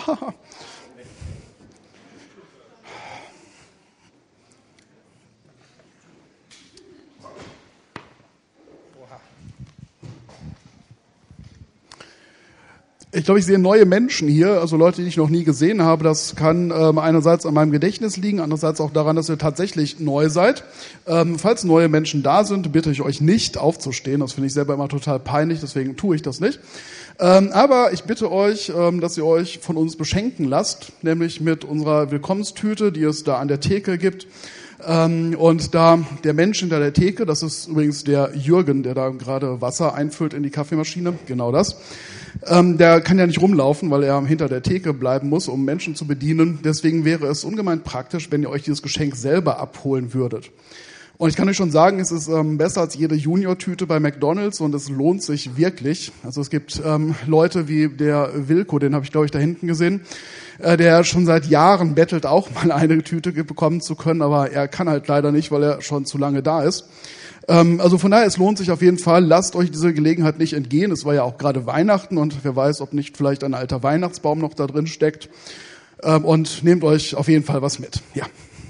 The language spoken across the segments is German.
Ich glaube, ich sehe neue Menschen hier, also Leute, die ich noch nie gesehen habe. Das kann einerseits an meinem Gedächtnis liegen, andererseits auch daran, dass ihr tatsächlich neu seid. Falls neue Menschen da sind, bitte ich euch nicht aufzustehen. Das finde ich selber immer total peinlich, deswegen tue ich das nicht. Aber ich bitte euch, dass ihr euch von uns beschenken lasst, nämlich mit unserer Willkommenstüte, die es da an der Theke gibt. Und da der Mensch hinter der Theke, das ist übrigens der Jürgen, der da gerade Wasser einfüllt in die Kaffeemaschine, genau das. Der kann ja nicht rumlaufen, weil er hinter der Theke bleiben muss, um Menschen zu bedienen. Deswegen wäre es ungemein praktisch, wenn ihr euch dieses Geschenk selber abholen würdet. Und ich kann euch schon sagen, es ist besser als jede Junior-Tüte bei McDonald's und es lohnt sich wirklich. Also es gibt Leute wie der Wilko, den habe ich glaube ich da hinten gesehen, der schon seit Jahren bettelt, auch mal eine Tüte bekommen zu können, aber er kann halt leider nicht, weil er schon zu lange da ist. Also von daher, es lohnt sich auf jeden Fall. Lasst euch diese Gelegenheit nicht entgehen. Es war ja auch gerade Weihnachten und wer weiß, ob nicht vielleicht ein alter Weihnachtsbaum noch da drin steckt. Und nehmt euch auf jeden Fall was mit. Ja.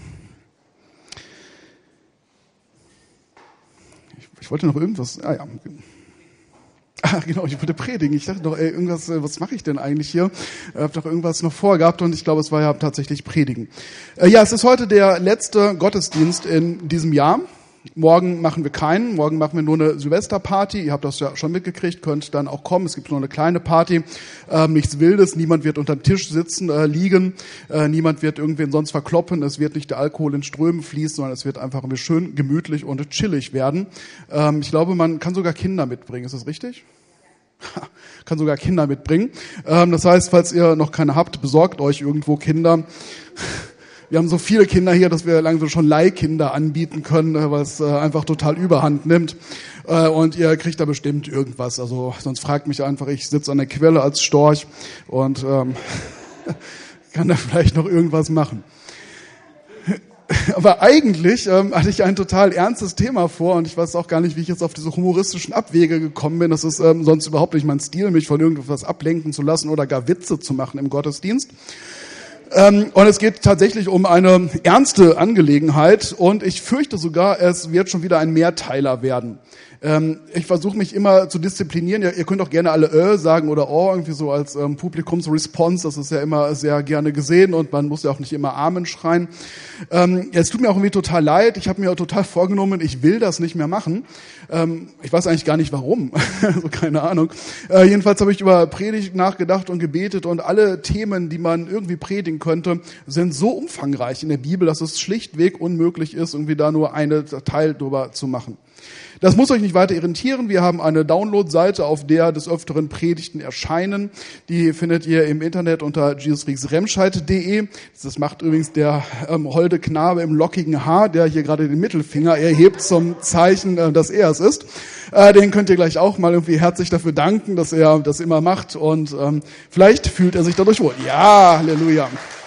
Ich wollte noch irgendwas. Genau, ich wollte predigen. Ich dachte doch, irgendwas, was mache ich denn eigentlich hier? Ich habe doch irgendwas noch vorgehabt und ich glaube, es war ja tatsächlich predigen. Ja, es ist heute der letzte Gottesdienst in diesem Jahr. Morgen machen wir keinen, morgen machen wir nur eine Silvesterparty. Ihr habt das ja schon mitgekriegt, könnt dann auch kommen. Es gibt nur eine kleine Party, nichts Wildes, niemand wird unter dem Tisch sitzen, liegen, niemand wird irgendwen sonst verkloppen, es wird nicht der Alkohol in Strömen fließen, sondern es wird einfach schön gemütlich und chillig werden. Ich glaube, man kann sogar Kinder mitbringen, ist das richtig? Kann sogar Kinder mitbringen. Das heißt, falls ihr noch keine habt, besorgt euch irgendwo Kinder. Wir haben so viele Kinder hier, dass wir langsam schon Leihkinder anbieten können, weil es einfach total Überhand nimmt. Und ihr kriegt da bestimmt irgendwas. Also sonst fragt mich einfach, ich sitze an der Quelle als Storch und kann da vielleicht noch irgendwas machen. Aber eigentlich hatte ich ein total ernstes Thema vor und ich weiß auch gar nicht, wie ich jetzt auf diese humoristischen Abwege gekommen bin. Das ist sonst überhaupt nicht mein Stil, mich von irgendwas ablenken zu lassen oder gar Witze zu machen im Gottesdienst. Und es geht tatsächlich um eine ernste Angelegenheit und ich fürchte sogar, es wird schon wieder ein Mehrteiler werden. Ich versuche mich immer zu disziplinieren. Ihr könnt auch gerne alle sagen oder irgendwie so als Publikumsresponse. Das ist ja immer sehr gerne gesehen und man muss ja auch nicht immer Amen schreien. Es tut mir auch irgendwie total leid. Ich habe mir auch total vorgenommen, ich will das nicht mehr machen. Ich weiß eigentlich gar nicht warum. Also keine Ahnung. Jedenfalls habe ich über Predigt nachgedacht und gebetet und alle Themen, die man irgendwie predigen könnte, sind so umfangreich in der Bibel, dass es schlichtweg unmöglich ist, irgendwie da nur eine Teil drüber zu machen. Das muss euch nicht weiter irritieren. Wir haben eine Download-Seite, auf der des Öfteren Predigten erscheinen. Die findet ihr im Internet unter jesusriegsremscheid.de. Das macht übrigens der holde Knabe im lockigen Haar, der hier gerade den Mittelfinger erhebt zum Zeichen, dass er es ist. Den könnt ihr gleich auch mal irgendwie herzlich dafür danken, dass er das immer macht. Und vielleicht fühlt er sich dadurch wohl. Ja, Halleluja.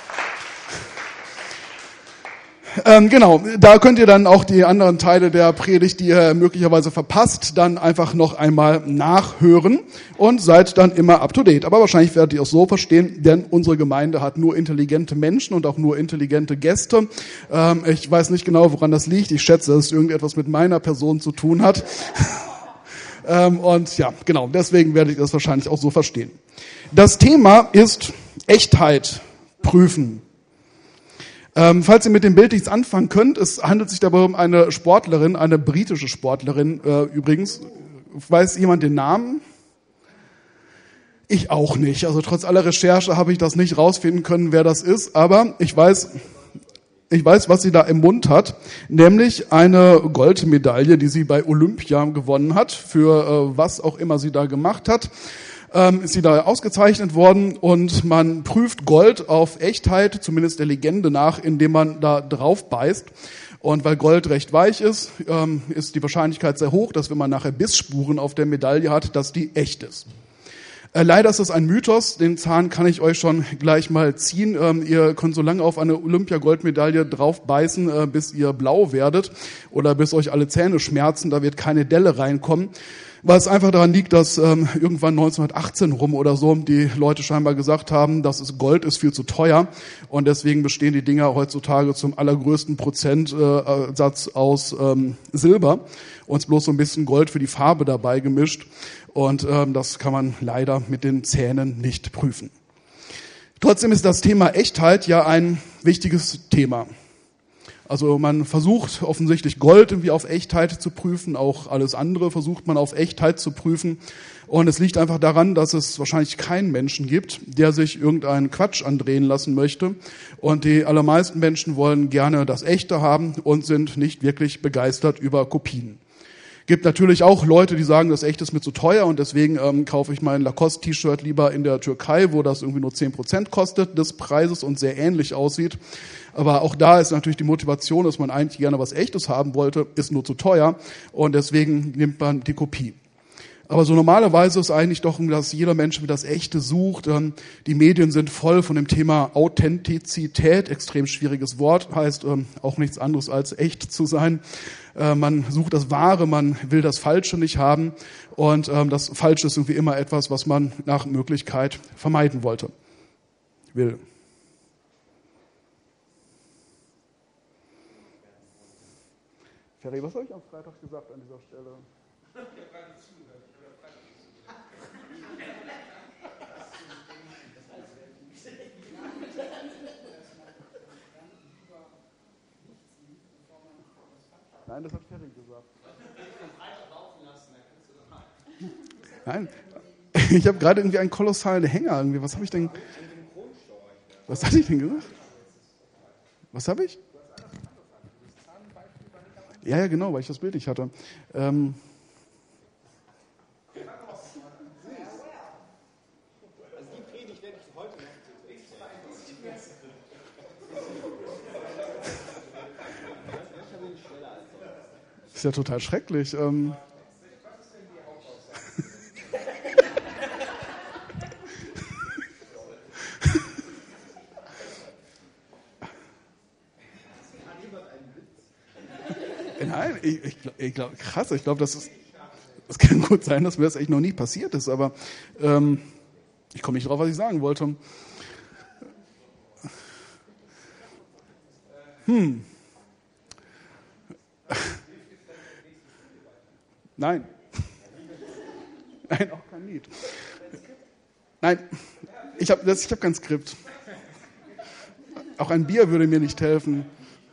Genau, da könnt ihr dann auch die anderen Teile der Predigt, die ihr möglicherweise verpasst, dann einfach noch einmal nachhören und seid dann immer up to date. Aber wahrscheinlich werdet ihr es so verstehen, denn unsere Gemeinde hat nur intelligente Menschen und auch nur intelligente Gäste. Ich weiß nicht genau, woran das liegt. Ich schätze, dass es irgendetwas mit meiner Person zu tun hat. Und ja, genau, deswegen werdet ihr das wahrscheinlich auch so verstehen. Das Thema ist Echtheit prüfen. Falls ihr mit dem Bild nichts anfangen könnt, es handelt sich dabei um eine Sportlerin, eine britische Sportlerin übrigens. Weiß jemand den Namen? Ich auch nicht. Also trotz aller Recherche habe ich das nicht rausfinden können, wer das ist. Aber ich weiß, was sie da im Mund hat. Nämlich eine Goldmedaille, die sie bei Olympia gewonnen hat. Für was auch immer sie da gemacht hat. Ist sie da ausgezeichnet worden und man prüft Gold auf Echtheit, zumindest der Legende nach, indem man da drauf beißt. Und weil Gold recht weich ist, ist die Wahrscheinlichkeit sehr hoch, dass wenn man nachher Bissspuren auf der Medaille hat, dass die echt ist. Leider ist das ein Mythos, den Zahn kann ich euch schon gleich mal ziehen. Ihr könnt so lange auf eine Olympia-Goldmedaille drauf beißen, bis ihr blau werdet oder bis euch alle Zähne schmerzen, da wird keine Delle reinkommen. Was einfach daran liegt, dass irgendwann 1918 rum oder so die Leute scheinbar gesagt haben, dass Gold ist viel zu teuer und deswegen bestehen die Dinger heutzutage zum allergrößten Prozentsatz aus Silber und es bloß so ein bisschen Gold für die Farbe dabei gemischt und das kann man leider mit den Zähnen nicht prüfen. Trotzdem ist das Thema Echtheit ja ein wichtiges Thema. Also man versucht offensichtlich Gold irgendwie auf Echtheit zu prüfen, auch alles andere versucht man auf Echtheit zu prüfen. Und es liegt einfach daran, dass es wahrscheinlich keinen Menschen gibt, der sich irgendeinen Quatsch andrehen lassen möchte. Und die allermeisten Menschen wollen gerne das Echte haben und sind nicht wirklich begeistert über Kopien. Gibt natürlich auch Leute, die sagen, das Echte ist mir zu teuer und deswegen kaufe ich mein Lacoste-T-Shirt lieber in der Türkei, wo das irgendwie nur 10% kostet des Preises und sehr ähnlich aussieht. Aber auch da ist natürlich die Motivation, dass man eigentlich gerne was Echtes haben wollte, ist nur zu teuer und deswegen nimmt man die Kopie. Aber so normalerweise ist eigentlich doch, dass jeder Mensch das Echte sucht. Die Medien sind voll von dem Thema Authentizität, extrem schwieriges Wort, heißt auch nichts anderes als echt zu sein. Man sucht das Wahre, man will das Falsche nicht haben und das Falsche ist irgendwie immer etwas, was man nach Möglichkeit vermeiden will. Ferry, was habe ich am Freitag gesagt an dieser Stelle? Nein, das hat Ferry gesagt. Nein, ich habe gerade irgendwie einen kolossalen Hänger. Irgendwie. Was hatte ich denn gesagt? Was habe ich? Ja, genau, weil ich das Bild nicht hatte. Das ist ja total schrecklich. Nein, ich glaube, krass, ich glaube, das kann gut sein, dass mir das echt noch nie passiert ist, aber ich komme nicht drauf, was ich sagen wollte. Nein. Nein, auch kein Lied. Nein, ich hab kein Skript. Auch ein Bier würde mir nicht helfen.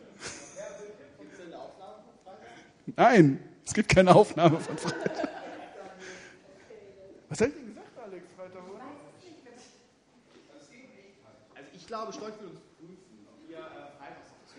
Nein, es gibt keine Aufnahme von Freitag. Was hast du denn gesagt, Alex, Freitag? Also ich glaube, Storch will uns prüfen, ob wir Freitag zu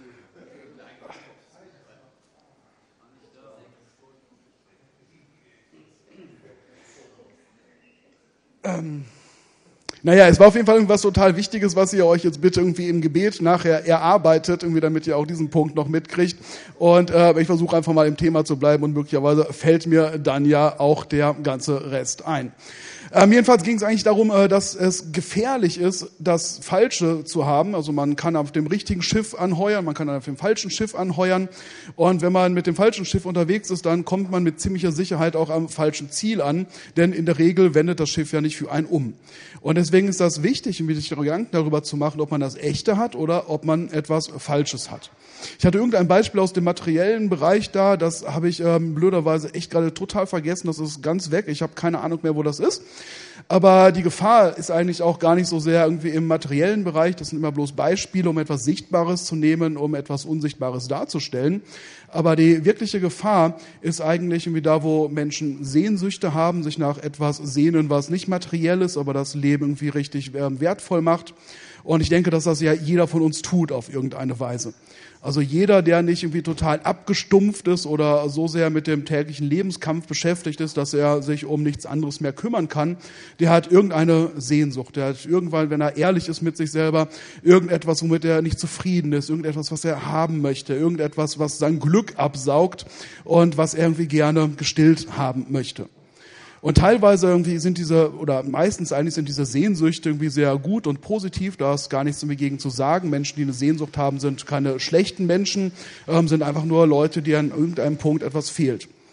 Naja, es war auf jeden Fall irgendwas total Wichtiges, was ihr euch jetzt bitte irgendwie im Gebet nachher erarbeitet, irgendwie, damit ihr auch diesen Punkt noch mitkriegt. Und ich versuche einfach mal im Thema zu bleiben und möglicherweise fällt mir dann ja auch der ganze Rest ein. Jedenfalls ging es eigentlich darum, dass es gefährlich ist, das Falsche zu haben. Also man kann auf dem richtigen Schiff anheuern, man kann auf dem falschen Schiff anheuern. Und wenn man mit dem falschen Schiff unterwegs ist, dann kommt man mit ziemlicher Sicherheit auch am falschen Ziel an. Denn in der Regel wendet das Schiff ja nicht für einen um. Und deswegen ist das wichtig, sich Gedanken darüber zu machen, ob man das Echte hat oder ob man etwas Falsches hat. Ich hatte irgendein Beispiel aus dem materiellen Bereich da, das habe ich blöderweise echt gerade total vergessen, das ist ganz weg, ich habe keine Ahnung mehr, wo das ist. Aber die Gefahr ist eigentlich auch gar nicht so sehr irgendwie im materiellen Bereich, das sind immer bloß Beispiele, um etwas Sichtbares zu nehmen, um etwas Unsichtbares darzustellen. Aber die wirkliche Gefahr ist eigentlich irgendwie da, wo Menschen Sehnsüchte haben, sich nach etwas sehnen, was nicht materiell ist, aber das Leben irgendwie richtig wertvoll macht. Und ich denke, dass das ja jeder von uns tut auf irgendeine Weise. Also jeder, der nicht irgendwie total abgestumpft ist oder so sehr mit dem täglichen Lebenskampf beschäftigt ist, dass er sich um nichts anderes mehr kümmern kann, der hat irgendeine Sehnsucht. Der hat irgendwann, wenn er ehrlich ist mit sich selber, irgendetwas, womit er nicht zufrieden ist, irgendetwas, was er haben möchte, irgendetwas, was sein Glück absaugt und was er irgendwie gerne gestillt haben möchte. Und teilweise irgendwie meistens eigentlich sind diese Sehnsüchte irgendwie sehr gut und positiv, da ist gar nichts irgendwie gegen zu sagen. Menschen, die eine Sehnsucht haben, sind keine schlechten Menschen, sind einfach nur Leute, die an irgendeinem Punkt etwas fehlt.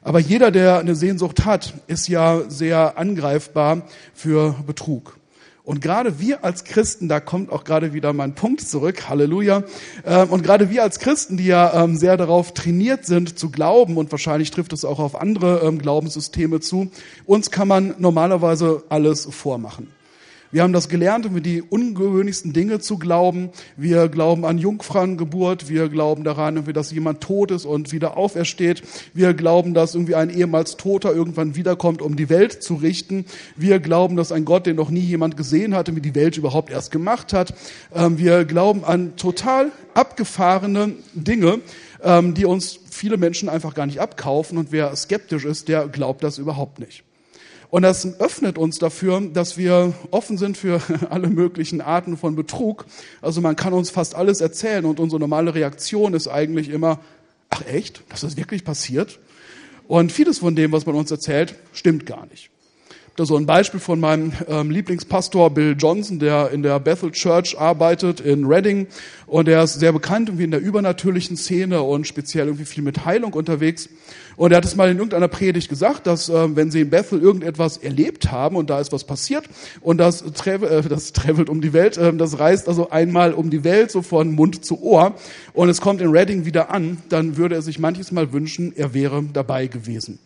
Aber jeder, der eine Sehnsucht hat, ist ja sehr angreifbar für Betrug. Und gerade wir als Christen, da kommt auch gerade wieder mein Punkt zurück, Halleluja, und gerade wir als Christen, die ja sehr darauf trainiert sind zu glauben, und wahrscheinlich trifft es auch auf andere Glaubenssysteme zu, uns kann man normalerweise alles vormachen. Wir haben das gelernt, um die ungewöhnlichsten Dinge zu glauben. Wir glauben an Jungfrauengeburt. Wir glauben daran, dass jemand tot ist und wieder aufersteht. Wir glauben, dass irgendwie ein ehemals Toter irgendwann wiederkommt, um die Welt zu richten. Wir glauben, dass ein Gott, den noch nie jemand gesehen hatte, wie die Welt überhaupt erst gemacht hat. Wir glauben an total abgefahrene Dinge, die uns viele Menschen einfach gar nicht abkaufen. Und wer skeptisch ist, der glaubt das überhaupt nicht. Und das öffnet uns dafür, dass wir offen sind für alle möglichen Arten von Betrug. Also man kann uns fast alles erzählen und unsere normale Reaktion ist eigentlich immer, ach echt, das ist wirklich passiert? Und vieles von dem, was man uns erzählt, stimmt gar nicht. Da so ein Beispiel von meinem Lieblingspastor Bill Johnson, der in der Bethel Church arbeitet in Reading, und der ist sehr bekannt irgendwie in der übernatürlichen Szene und speziell irgendwie viel mit Heilung unterwegs. Und er hat es mal in irgendeiner Predigt gesagt, dass wenn sie in Bethel irgendetwas erlebt haben und da ist was passiert und das travelt um die Welt, das reist also einmal um die Welt, so von Mund zu Ohr, und es kommt in Reading wieder an, dann würde er sich manches Mal wünschen, er wäre dabei gewesen.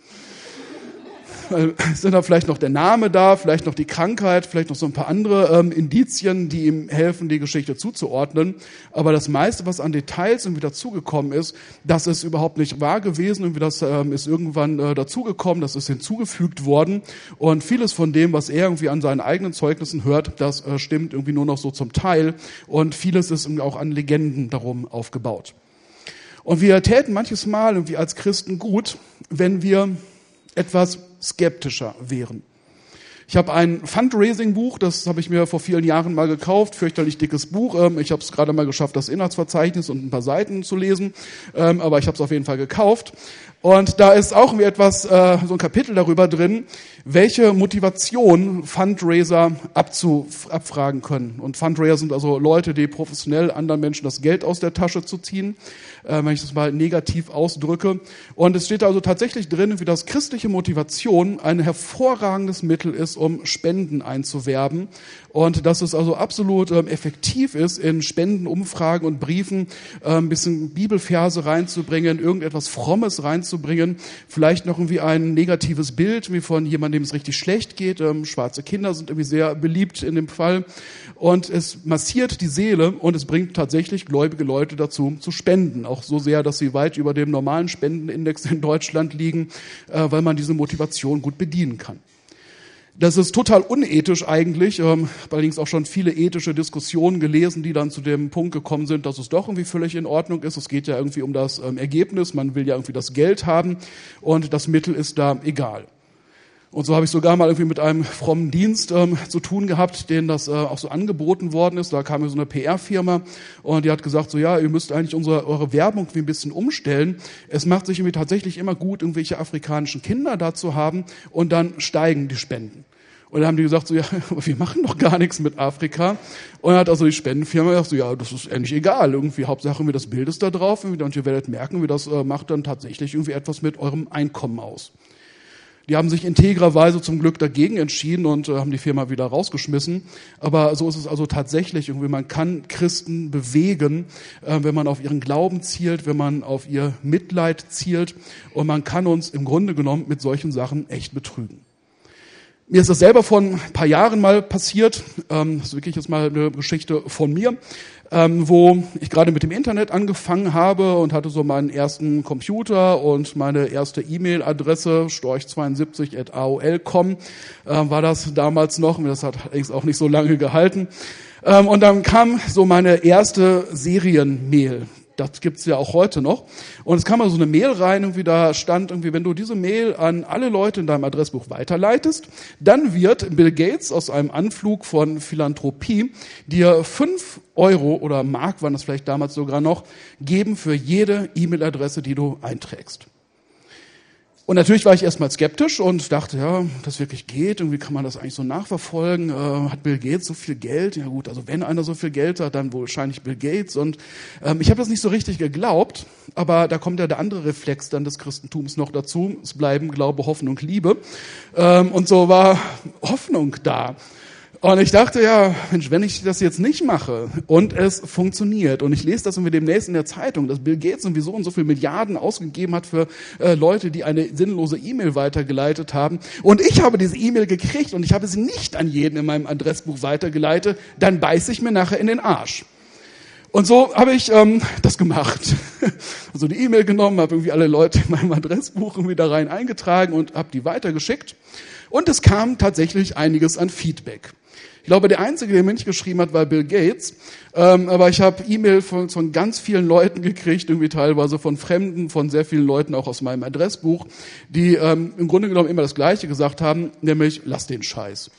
Sind da vielleicht noch der Name da, vielleicht noch die Krankheit, vielleicht noch so ein paar andere Indizien, die ihm helfen, die Geschichte zuzuordnen. Aber das meiste, was an Details irgendwie dazugekommen ist, das ist überhaupt nicht wahr gewesen. Irgendwie das ist irgendwann dazugekommen, das ist hinzugefügt worden. Und vieles von dem, was er irgendwie an seinen eigenen Zeugnissen hört, das stimmt irgendwie nur noch so zum Teil. Und vieles ist irgendwie auch an Legenden darum aufgebaut. Und wir täten manches Mal irgendwie als Christen gut, wenn wir etwas skeptischer wären. Ich habe ein Fundraising-Buch, das habe ich mir vor vielen Jahren mal gekauft, fürchterlich dickes Buch. Ich habe es gerade mal geschafft, das Inhaltsverzeichnis und ein paar Seiten zu lesen, aber ich habe es auf jeden Fall gekauft. Und da ist auch etwas, so ein Kapitel darüber drin, welche Motivation Fundraiser abfragen können. Und Fundraiser sind also Leute, die professionell anderen Menschen das Geld aus der Tasche zu ziehen, wenn ich das mal negativ ausdrücke. Und es steht da also tatsächlich drin, wie das christliche Motivation ein hervorragendes Mittel ist, um Spenden einzuwerben. Und dass es also absolut effektiv ist, in Spendenumfragen und Briefen ein bisschen Bibelverse reinzubringen, irgendetwas Frommes reinzubringen, vielleicht noch irgendwie ein negatives Bild wie von jemandem, dem es richtig schlecht geht. Schwarze Kinder sind irgendwie sehr beliebt in dem Fall. Und es massiert die Seele und es bringt tatsächlich gläubige Leute dazu, zu spenden. Auch so sehr, dass sie weit über dem normalen Spendenindex in Deutschland liegen, weil man diese Motivation gut bedienen kann. Das ist total unethisch eigentlich. Allerdings auch schon viele ethische Diskussionen gelesen, die dann zu dem Punkt gekommen sind, dass es doch irgendwie völlig in Ordnung ist. Es geht ja irgendwie um das Ergebnis. Man will ja irgendwie das Geld haben und das Mittel ist da egal. Und so habe ich sogar mal irgendwie mit einem frommen Dienst zu tun gehabt, denen das auch so angeboten worden ist. Da kam mir so eine PR-Firma und die hat gesagt, so ja, ihr müsst eigentlich eure Werbung irgendwie ein bisschen umstellen. Es macht sich irgendwie tatsächlich immer gut, irgendwelche afrikanischen Kinder da zu haben und dann steigen die Spenden. Und dann haben die gesagt, so ja, wir machen doch gar nichts mit Afrika. Und dann hat also die Spendenfirma gesagt, so ja, das ist eigentlich egal. Irgendwie Hauptsache irgendwie das Bild ist da drauf und ihr werdet merken, wie das macht dann tatsächlich irgendwie etwas mit eurem Einkommen aus. Die haben sich integrerweise zum Glück dagegen entschieden und haben die Firma wieder rausgeschmissen. Aber so ist es also tatsächlich irgendwie. Man kann Christen bewegen, wenn man auf ihren Glauben zielt, wenn man auf ihr Mitleid zielt. Und man kann uns im Grunde genommen mit solchen Sachen echt betrügen. Mir ist das selber vor ein paar Jahren mal passiert. Das ist wirklich jetzt mal eine Geschichte von mir, wo ich gerade mit dem Internet angefangen habe und hatte so meinen ersten Computer und meine erste E-Mail-Adresse, storch72@aol.com, war das damals noch. Das hat allerdings auch nicht so lange gehalten. Und dann kam so meine erste Serienmail. Das gibt's ja auch heute noch. Und es kam mal so eine Mail rein, irgendwie da stand irgendwie, wenn du diese Mail an alle Leute in deinem Adressbuch weiterleitest, dann wird Bill Gates aus einem Anflug von Philanthropie dir 5 Euro oder Mark, waren das vielleicht damals sogar noch, geben für jede E-Mail-Adresse, die du einträgst. Und natürlich war ich erstmal skeptisch und dachte, ja, das wirklich geht, irgendwie kann man das eigentlich so nachverfolgen. Hat Bill Gates so viel Geld? Ja gut, also wenn einer so viel Geld hat, dann wohl wahrscheinlich Bill Gates. Und ich habe das nicht so richtig geglaubt, aber da kommt ja der andere Reflex dann des Christentums noch dazu. Es bleiben Glaube, Hoffnung, Liebe. Und so war Hoffnung da. Und ich dachte, ja, Mensch, wenn ich das jetzt nicht mache und es funktioniert und ich lese das irgendwie demnächst in der Zeitung, dass Bill Gates irgendwie so und so viel Milliarden ausgegeben hat für Leute, die eine sinnlose E-Mail weitergeleitet haben und ich habe diese E-Mail gekriegt und ich habe sie nicht an jeden in meinem Adressbuch weitergeleitet, dann beiße ich mir nachher in den Arsch. Und so habe ich das gemacht. Also die E-Mail genommen, habe irgendwie alle Leute in meinem Adressbuch irgendwie da rein eingetragen und habe die weitergeschickt. Und es kam tatsächlich einiges an Feedback. Ich glaube, der Einzige, der mir nicht geschrieben hat, war Bill Gates. Aber ich habe E-Mail von ganz vielen Leuten gekriegt, irgendwie teilweise von Fremden, von sehr vielen Leuten auch aus meinem Adressbuch, die im Grunde genommen immer das Gleiche gesagt haben, nämlich lass den Scheiß.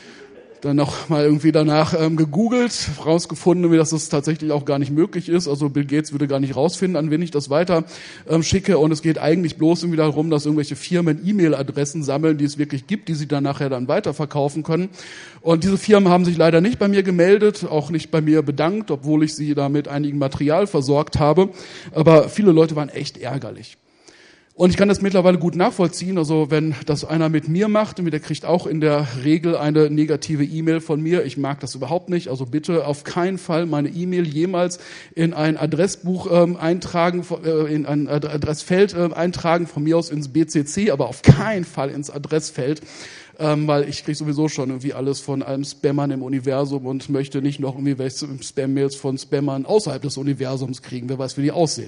Dann noch mal irgendwie danach gegoogelt, rausgefunden, dass das tatsächlich auch gar nicht möglich ist. Also Bill Gates würde gar nicht rausfinden, an wen ich das weiter schicke. Und es geht eigentlich bloß irgendwie darum, dass irgendwelche Firmen E-Mail-Adressen sammeln, die es wirklich gibt, die sie dann nachher dann weiterverkaufen können. Und diese Firmen haben sich leider nicht bei mir gemeldet, auch nicht bei mir bedankt, obwohl ich sie da mit einigem Material versorgt habe. Aber viele Leute waren echt ärgerlich. Und ich kann das mittlerweile gut nachvollziehen. Also wenn das einer mit mir macht, der kriegt auch in der Regel eine negative E-Mail von mir. Ich mag das überhaupt nicht. Also bitte auf keinen Fall meine E-Mail jemals in ein Adressbuch eintragen, in ein Adressfeld eintragen, von mir aus ins BCC, aber auf keinen Fall ins Adressfeld. Weil ich kriege sowieso schon irgendwie alles von einem Spammern im Universum und möchte nicht noch irgendwie welche Spam-Mails von Spammern außerhalb des Universums kriegen. Wer weiß, wie die aussehen.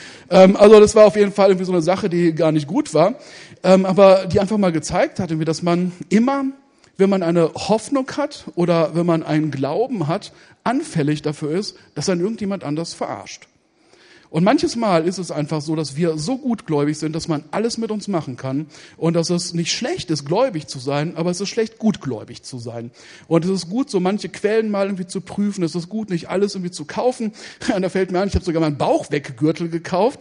Also das war auf jeden Fall irgendwie so eine Sache, die gar nicht gut war, aber die einfach mal gezeigt hat, irgendwie, dass man immer, wenn man eine Hoffnung hat oder wenn man einen Glauben hat, anfällig dafür ist, dass dann irgendjemand anders verarscht. Und manches Mal ist es einfach so, dass wir so gutgläubig sind, dass man alles mit uns machen kann und dass es nicht schlecht ist, gläubig zu sein, aber es ist schlecht, gutgläubig zu sein. Und es ist gut, so manche Quellen mal irgendwie zu prüfen. Es ist gut, nicht alles irgendwie zu kaufen. Und da fällt mir ein, ich habe sogar meinen Bauchweggürtel gekauft.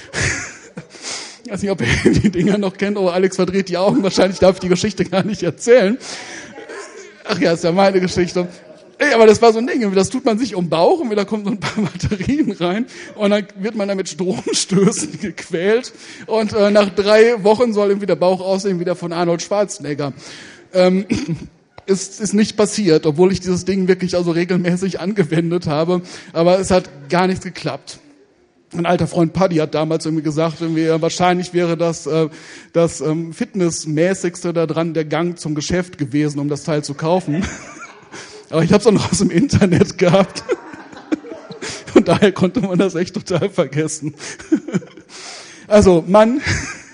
Ich weiß nicht, ob ihr die Dinger noch kennt. Oh, Alex verdreht die Augen. Wahrscheinlich darf ich die Geschichte gar nicht erzählen. Ach ja, ist ja meine Geschichte. Ey, aber das war so ein Ding, das tut man sich um den Bauch und wieder kommen so ein paar Batterien rein und dann wird man da mit Stromstößen gequält und nach 3 Wochen soll irgendwie der Bauch aussehen wie der von Arnold Schwarzenegger. Ist nicht passiert, obwohl ich dieses Ding wirklich also regelmäßig angewendet habe, aber es hat gar nichts geklappt. Ein alter Freund Paddy hat damals irgendwie gesagt, irgendwie, wahrscheinlich wäre das fitnessmäßigste daran der Gang zum Geschäft gewesen, um das Teil zu kaufen. Aber ich habe es auch noch aus dem Internet gehabt. Und daher konnte man das echt total vergessen. Also man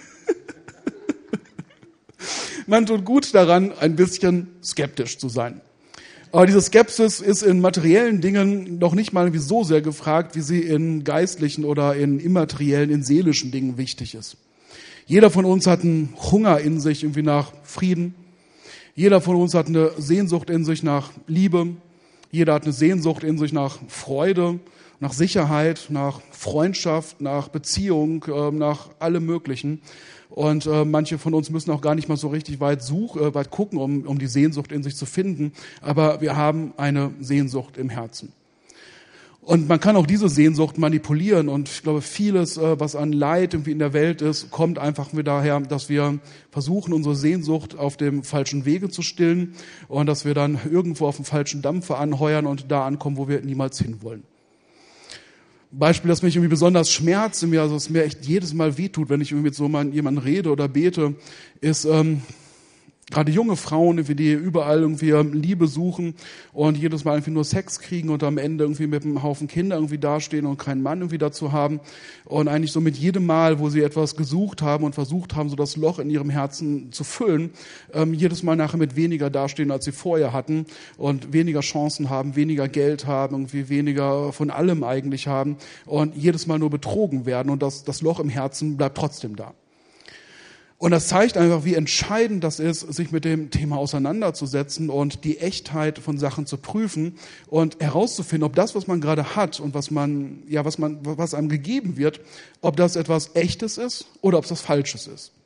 tut gut daran, ein bisschen skeptisch zu sein. Aber diese Skepsis ist in materiellen Dingen noch nicht mal so sehr gefragt, wie sie in geistlichen oder in immateriellen, in seelischen Dingen wichtig ist. Jeder von uns hat einen Hunger in sich irgendwie nach Frieden. Jeder von uns hat eine Sehnsucht in sich nach Liebe. Jeder hat eine Sehnsucht in sich nach Freude, nach Sicherheit, nach Freundschaft, nach Beziehung, nach allem Möglichen. Und manche von uns müssen auch gar nicht mal so richtig weit gucken, um die Sehnsucht in sich zu finden. Aber wir haben eine Sehnsucht im Herzen. Und man kann auch diese Sehnsucht manipulieren. Und ich glaube, vieles, was an Leid irgendwie in der Welt ist, kommt einfach daher, dass wir versuchen, unsere Sehnsucht auf dem falschen Wege zu stillen und dass wir dann irgendwo auf dem falschen Dampfer anheuern und da ankommen, wo wir niemals hinwollen. Beispiel, das mich irgendwie besonders schmerzt, also es mir echt jedes Mal wehtut, wenn ich irgendwie mit so jemandem rede oder bete, ist gerade junge Frauen, die überall irgendwie Liebe suchen und jedes Mal irgendwie nur Sex kriegen und am Ende irgendwie mit einem Haufen Kinder irgendwie dastehen und keinen Mann irgendwie dazu haben und eigentlich so mit jedem Mal, wo sie etwas gesucht haben und versucht haben, so das Loch in ihrem Herzen zu füllen, jedes Mal nachher mit weniger dastehen, als sie vorher hatten und weniger Chancen haben, weniger Geld haben, irgendwie weniger von allem eigentlich haben und jedes Mal nur betrogen werden und das Loch im Herzen bleibt trotzdem da. Und das zeigt einfach, wie entscheidend das ist, sich mit dem Thema auseinanderzusetzen und die Echtheit von Sachen zu prüfen und herauszufinden, ob das, was man gerade hat und was einem gegeben wird, ob das etwas Echtes ist oder ob es was Falsches ist.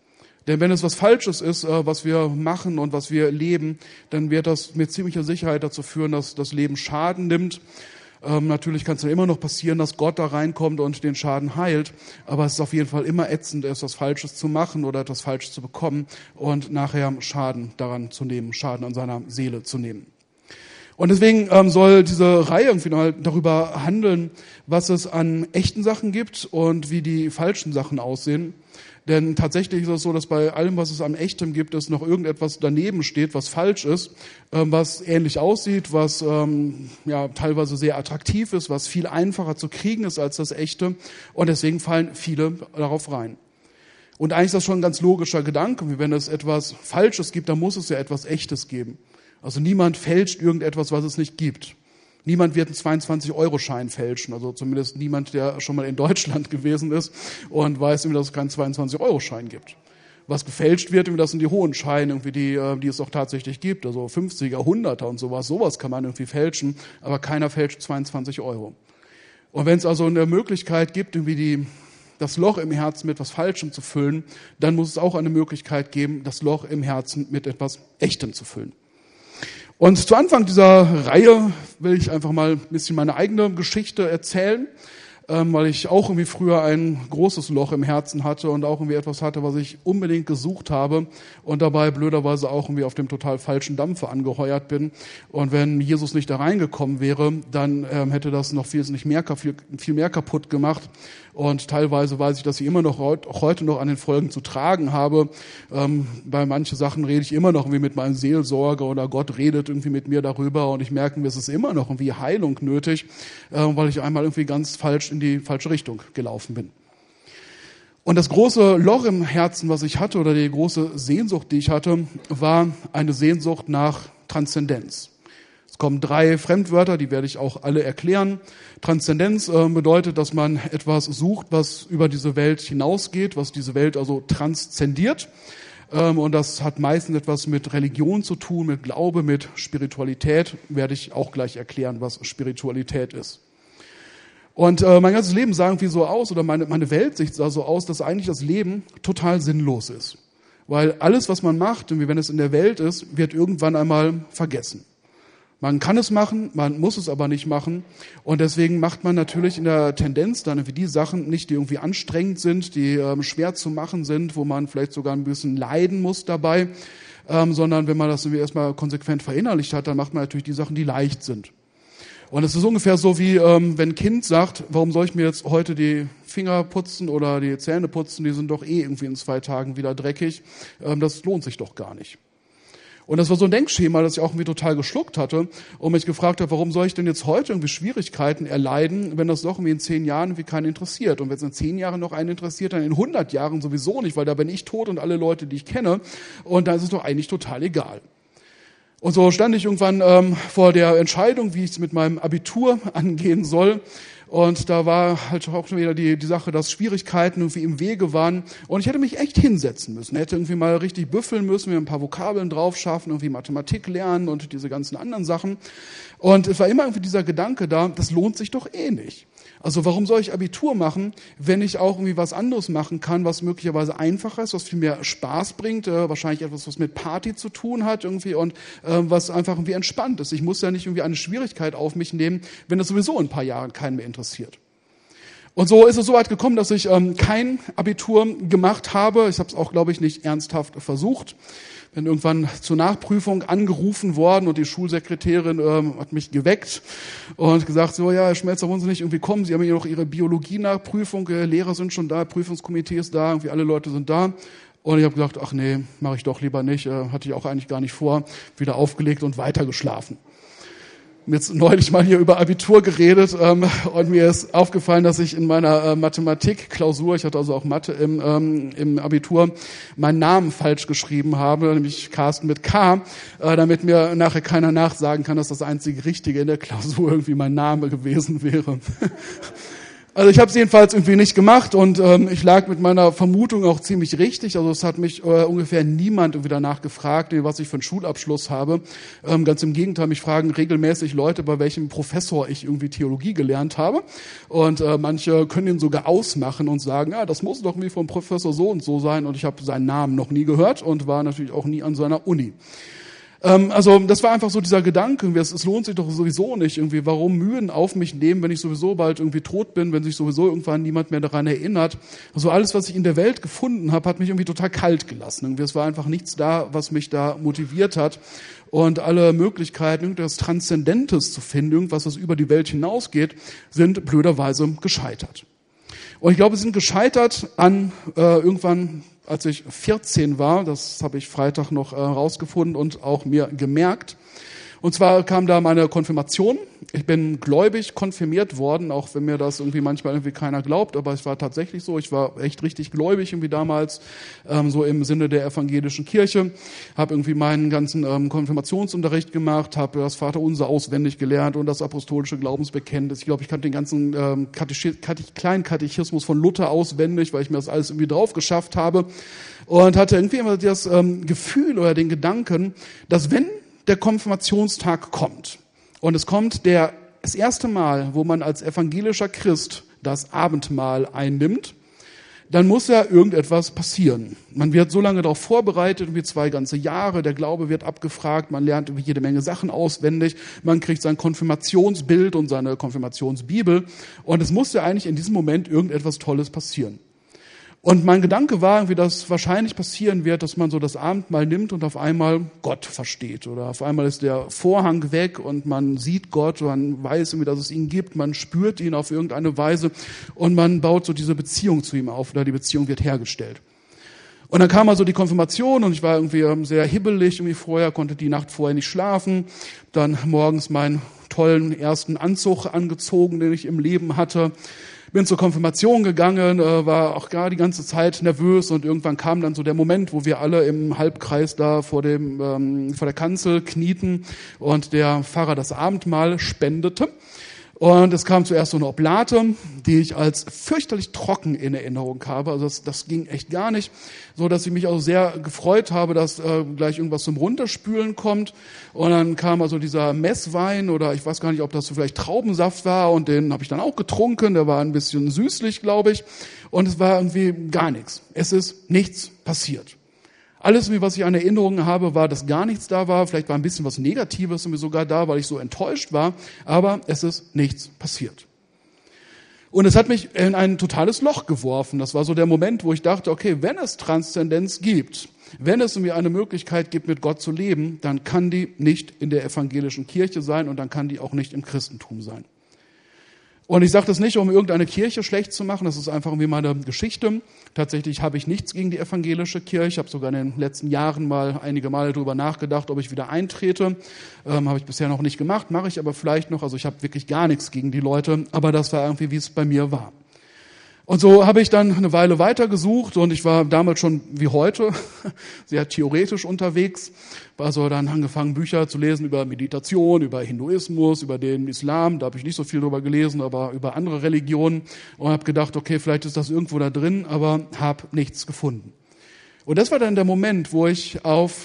Denn wenn es was Falsches ist, was wir machen und was wir leben, dann wird das mit ziemlicher Sicherheit dazu führen, dass das Leben Schaden nimmt. Natürlich kann es dann immer noch passieren, dass Gott da reinkommt und den Schaden heilt, aber es ist auf jeden Fall immer ätzend, etwas Falsches zu machen oder etwas Falsches zu bekommen und nachher Schaden daran zu nehmen, Schaden an seiner Seele zu nehmen. Und deswegen soll diese Reihe irgendwie mal darüber handeln, was es an echten Sachen gibt und wie die falschen Sachen aussehen. Denn tatsächlich ist es so, dass bei allem, was es an Echtem gibt, es noch irgendetwas daneben steht, was falsch ist, was ähnlich aussieht, was teilweise sehr attraktiv ist, was viel einfacher zu kriegen ist als das Echte. Und deswegen fallen viele darauf rein. Und eigentlich ist das schon ein ganz logischer Gedanke, wie wenn es etwas Falsches gibt, dann muss es ja etwas Echtes geben. Also niemand fälscht irgendetwas, was es nicht gibt. Niemand wird einen 22-Euro-Schein fälschen, also zumindest niemand, der schon mal in Deutschland gewesen ist und weiß, dass es keinen 22-Euro-Schein gibt. Was gefälscht wird, das sind die hohen Scheine, die es auch tatsächlich gibt, also 50er, 100er und sowas. Sowas kann man irgendwie fälschen, aber keiner fälscht 22 Euro. Und wenn es also eine Möglichkeit gibt, das Loch im Herzen mit etwas Falschem zu füllen, dann muss es auch eine Möglichkeit geben, das Loch im Herzen mit etwas Echtem zu füllen. Und zu Anfang dieser Reihe will ich einfach mal ein bisschen meine eigene Geschichte erzählen, weil ich auch irgendwie früher ein großes Loch im Herzen hatte und auch irgendwie etwas hatte, was ich unbedingt gesucht habe und dabei blöderweise auch irgendwie auf dem total falschen Dampfer angeheuert bin. Und wenn Jesus nicht da reingekommen wäre, dann hätte das noch viel mehr kaputt gemacht. Und teilweise weiß ich, dass ich immer noch heute noch an den Folgen zu tragen habe. Bei manchen Sachen rede ich immer noch irgendwie mit meinem Seelsorger oder Gott redet irgendwie mit mir darüber und ich merke, es ist immer noch irgendwie Heilung nötig, weil ich einmal irgendwie ganz falsch in die falsche Richtung gelaufen bin. Und das große Loch im Herzen, was ich hatte, oder die große Sehnsucht, die ich hatte, war eine Sehnsucht nach Transzendenz. Es kommen 3 Fremdwörter, die werde ich auch alle erklären. Transzendenz bedeutet, dass man etwas sucht, was über diese Welt hinausgeht, was diese Welt also transzendiert. Und das hat meistens etwas mit Religion zu tun, mit Glaube, mit Spiritualität. Werde ich auch gleich erklären, was Spiritualität ist. Und mein ganzes Leben sah irgendwie so aus, oder meine Weltsicht sah so aus, dass eigentlich das Leben total sinnlos ist. Weil alles, was man macht, irgendwie wenn es in der Welt ist, wird irgendwann einmal vergessen. Man kann es machen, man muss es aber nicht machen. Und deswegen macht man natürlich in der Tendenz dann irgendwie die Sachen nicht, die irgendwie anstrengend sind, die schwer zu machen sind, wo man vielleicht sogar ein bisschen leiden muss dabei, sondern wenn man das irgendwie erstmal konsequent verinnerlicht hat, dann macht man natürlich die Sachen, die leicht sind. Und es ist ungefähr so wie, wenn ein Kind sagt, warum soll ich mir jetzt heute die Finger putzen oder die Zähne putzen, die sind doch irgendwie in 2 Tagen wieder dreckig. Das lohnt sich doch gar nicht. Und das war so ein Denkschema, das ich auch irgendwie total geschluckt hatte und mich gefragt habe, warum soll ich denn jetzt heute irgendwie Schwierigkeiten erleiden, wenn das doch irgendwie in 10 Jahren irgendwie keinen interessiert. Und wenn es in 10 Jahren noch einen interessiert, dann in 100 Jahren sowieso nicht, weil da bin ich tot und alle Leute, die ich kenne. Und da ist es doch eigentlich total egal. Und so stand ich irgendwann vor der Entscheidung, wie ich es mit meinem Abitur angehen soll. Und da war halt auch schon wieder die Sache, dass Schwierigkeiten irgendwie im Wege waren. Und ich hätte mich echt hinsetzen müssen, hätte irgendwie mal richtig büffeln müssen, mir ein paar Vokabeln drauf schaffen, irgendwie Mathematik lernen und diese ganzen anderen Sachen. Und es war immer irgendwie dieser Gedanke da, das lohnt sich doch eh nicht. Also warum soll ich Abitur machen, wenn ich auch irgendwie was anderes machen kann, was möglicherweise einfacher ist, was viel mehr Spaß bringt, wahrscheinlich etwas, was mit Party zu tun hat irgendwie und was einfach irgendwie entspannt ist. Ich muss ja nicht irgendwie eine Schwierigkeit auf mich nehmen, wenn das sowieso in ein paar Jahren keinen mehr interessiert. Und so ist es so weit gekommen, dass ich kein Abitur gemacht habe. Ich habe es auch, glaube ich, nicht ernsthaft versucht. Bin irgendwann zur Nachprüfung angerufen worden und die Schulsekretärin hat mich geweckt und gesagt, so, ja, Herr Schmelzer, wollen Sie nicht irgendwie kommen? Sie haben ja noch Ihre Biologie-Nachprüfung, Lehrer sind schon da, Prüfungskomitee ist da, irgendwie alle Leute sind da. Und ich habe gesagt, ach nee, mache ich doch lieber nicht, hatte ich auch eigentlich gar nicht vor, wieder aufgelegt und weitergeschlafen. Jetzt neulich mal hier über Abitur geredet und mir ist aufgefallen, dass ich in meiner Mathematik-Klausur, ich hatte also auch Mathe im Abitur, meinen Namen falsch geschrieben habe, nämlich Carsten mit K, damit mir nachher keiner nachsagen kann, dass das einzige Richtige in der Klausur irgendwie mein Name gewesen wäre. Also ich habe es jedenfalls irgendwie nicht gemacht und ich lag mit meiner Vermutung auch ziemlich richtig. Also es hat mich ungefähr niemand irgendwie danach gefragt, was ich für einen Schulabschluss habe. Ganz im Gegenteil, mich fragen regelmäßig Leute, bei welchem Professor ich irgendwie Theologie gelernt habe. Und manche können ihn sogar ausmachen und sagen, ja, das muss doch irgendwie vom Professor so und so sein. Und ich habe seinen Namen noch nie gehört und war natürlich auch nie an seiner Uni. Also das war einfach so dieser Gedanke, es lohnt sich doch sowieso nicht irgendwie, warum Mühen auf mich nehmen, wenn ich sowieso bald irgendwie tot bin, wenn sich sowieso irgendwann niemand mehr daran erinnert. Also alles, was ich in der Welt gefunden habe, hat mich irgendwie total kalt gelassen. Irgendwie, es war einfach nichts da, was mich da motiviert hat. Und alle Möglichkeiten, irgendwas Transzendentes zu finden, irgendwas, was über die Welt hinausgeht, sind blöderweise gescheitert. Und ich glaube, sie sind gescheitert an irgendwann, als ich 14 war, das habe ich Freitag noch rausgefunden und auch mir gemerkt. Und zwar kam da meine Konfirmation. Ich bin gläubig konfirmiert worden, auch wenn mir das irgendwie manchmal irgendwie keiner glaubt, aber es war tatsächlich so. Ich war echt richtig gläubig irgendwie damals, so im Sinne der evangelischen Kirche. Habe irgendwie meinen ganzen Konfirmationsunterricht gemacht, habe das Vaterunser auswendig gelernt und das apostolische Glaubensbekenntnis. Ich glaube, ich kannte den ganzen kleinen Katechismus von Luther auswendig, weil ich mir das alles irgendwie drauf geschafft habe und hatte irgendwie immer das Gefühl oder den Gedanken, dass wenn der Konfirmationstag kommt und es kommt das erste Mal, wo man als evangelischer Christ das Abendmahl einnimmt, dann muss ja irgendetwas passieren. Man wird so lange darauf vorbereitet, wie 2 ganze Jahre, der Glaube wird abgefragt, man lernt jede Menge Sachen auswendig, man kriegt sein Konfirmationsbild und seine Konfirmationsbibel und es muss ja eigentlich in diesem Moment irgendetwas Tolles passieren. Und mein Gedanke war irgendwie, dass wahrscheinlich passieren wird, dass man so das Abendmahl nimmt und auf einmal Gott versteht. Oder auf einmal ist der Vorhang weg und man sieht Gott, man weiß irgendwie, dass es ihn gibt, man spürt ihn auf irgendeine Weise und man baut so diese Beziehung zu ihm auf oder die Beziehung wird hergestellt. Und dann kam also die Konfirmation und ich war irgendwie sehr hibbelig irgendwie vorher, konnte die Nacht vorher nicht schlafen. Dann morgens meinen tollen ersten Anzug angezogen, den ich im Leben hatte. Bin zur Konfirmation gegangen, war auch gar die ganze Zeit nervös und irgendwann kam dann so der Moment, wo wir alle im Halbkreis da vor der Kanzel knieten und der Pfarrer das Abendmahl spendete. Und es kam zuerst so eine Oblate, die ich als fürchterlich trocken in Erinnerung habe. Also das ging echt gar nicht, so dass ich mich auch sehr gefreut habe, dass gleich irgendwas zum Runterspülen kommt. Und dann kam also dieser Messwein oder ich weiß gar nicht, ob das so vielleicht Traubensaft war und den habe ich dann auch getrunken. Der war ein bisschen süßlich, glaube ich. Und es war irgendwie gar nichts. Es ist nichts passiert. Alles, was ich an Erinnerungen habe, war, dass gar nichts da war. Vielleicht war ein bisschen was Negatives irgendwie sogar da, weil ich so enttäuscht war. Aber es ist nichts passiert. Und es hat mich in ein totales Loch geworfen. Das war so der Moment, wo ich dachte, okay, wenn es Transzendenz gibt, wenn es irgendwie eine Möglichkeit gibt, mit Gott zu leben, dann kann die nicht in der evangelischen Kirche sein und dann kann die auch nicht im Christentum sein. Und ich sage das nicht, um irgendeine Kirche schlecht zu machen, das ist einfach irgendwie meine Geschichte. Tatsächlich habe ich nichts gegen die evangelische Kirche. Ich habe sogar in den letzten Jahren einige Male darüber nachgedacht, ob ich wieder eintrete. Habe ich bisher noch nicht gemacht, mache ich aber vielleicht noch. Also ich habe wirklich gar nichts gegen die Leute, aber das war irgendwie, wie es bei mir war. Und so habe ich dann eine Weile weitergesucht und ich war damals schon wie heute sehr theoretisch unterwegs. Also dann angefangen, Bücher zu lesen über Meditation, über Hinduismus, über den Islam. Da habe ich nicht so viel drüber gelesen, aber über andere Religionen. Und habe gedacht, okay, vielleicht ist das irgendwo da drin, aber habe nichts gefunden. Und das war dann der Moment, wo ich auf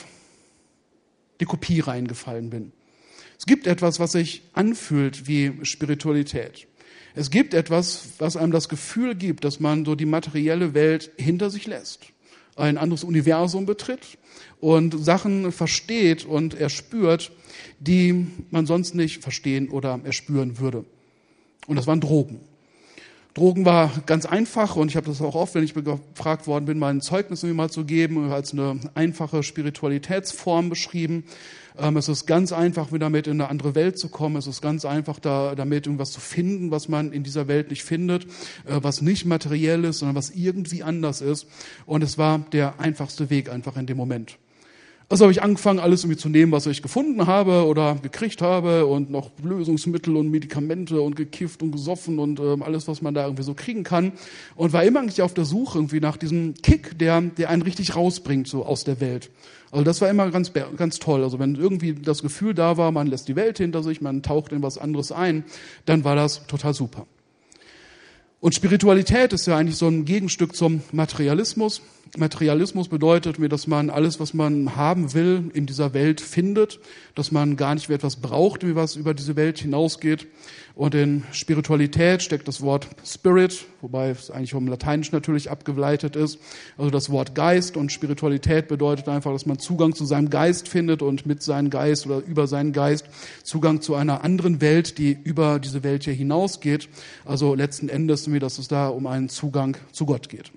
die Kopie reingefallen bin. Es gibt etwas, was sich anfühlt wie Spiritualität. Es gibt etwas, was einem das Gefühl gibt, dass man so die materielle Welt hinter sich lässt, ein anderes Universum betritt und Sachen versteht und erspürt, die man sonst nicht verstehen oder erspüren würde. Und das waren Drogen. Drogen war ganz einfach und ich habe das auch oft, wenn ich gefragt worden bin, mein Zeugnis irgendwie mal zu geben, als eine einfache Spiritualitätsform beschrieben. Es ist ganz einfach, wieder damit in eine andere Welt zu kommen. Es ist ganz einfach, damit irgendwas zu finden, was man in dieser Welt nicht findet, was nicht materiell ist, sondern was irgendwie anders ist. Und es war der einfachste Weg einfach in dem Moment. Also habe ich angefangen, alles irgendwie zu nehmen, was ich gefunden habe oder gekriegt habe und noch Lösungsmittel und Medikamente und gekifft und gesoffen und alles, was man da irgendwie so kriegen kann. Und war immer eigentlich auf der Suche irgendwie nach diesem Kick, der einen richtig rausbringt so aus der Welt. Also das war immer ganz, ganz toll. Also wenn irgendwie das Gefühl da war, man lässt die Welt hinter sich, man taucht in was anderes ein, dann war das total super. Und Spiritualität ist ja eigentlich so ein Gegenstück zum Materialismus. Materialismus bedeutet mir, dass man alles, was man haben will, in dieser Welt findet, dass man gar nicht mehr etwas braucht, wie was über diese Welt hinausgeht. Und in Spiritualität steckt das Wort Spirit, wobei es eigentlich vom Lateinischen natürlich abgeleitet ist, also das Wort Geist. Und Spiritualität bedeutet einfach, dass man Zugang zu seinem Geist findet und mit seinem Geist oder über seinen Geist Zugang zu einer anderen Welt, die über diese Welt hier hinausgeht. Also letzten Endes, dass es da um einen Zugang zu Gott geht.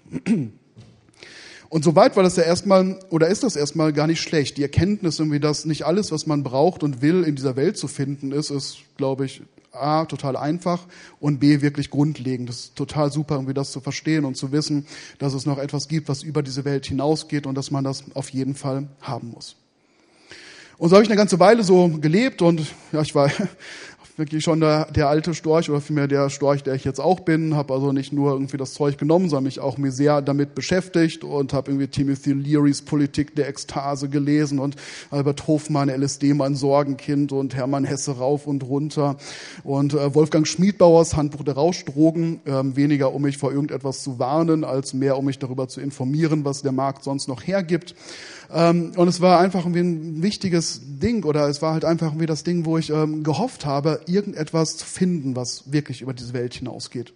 Und soweit war das ja erstmal, oder ist das erstmal gar nicht schlecht. Die Erkenntnis, dass nicht alles, was man braucht und will, in dieser Welt zu finden ist, glaube ich, A, total einfach und B, wirklich grundlegend. Das ist total super, das zu verstehen und zu wissen, dass es noch etwas gibt, was über diese Welt hinausgeht und dass man das auf jeden Fall haben muss. Und so habe ich eine ganze Weile so gelebt und ja, ich war wirklich schon der alte Storch oder vielmehr der Storch, der ich jetzt auch bin, habe also nicht nur irgendwie das Zeug genommen, sondern mich auch mir sehr damit beschäftigt und habe irgendwie Timothy Learys Politik der Ekstase gelesen und Albert Hofmann, LSD, mein Sorgenkind und Hermann Hesse rauf und runter und Wolfgang Schmiedbauers Handbuch der Rauschdrogen, weniger um mich vor irgendetwas zu warnen, als mehr um mich darüber zu informieren, was der Markt sonst noch hergibt. Und es war einfach irgendwie ein wichtiges Ding oder es war halt einfach irgendwie das Ding, wo ich gehofft habe, irgendetwas zu finden, was wirklich über diese Welt hinausgeht.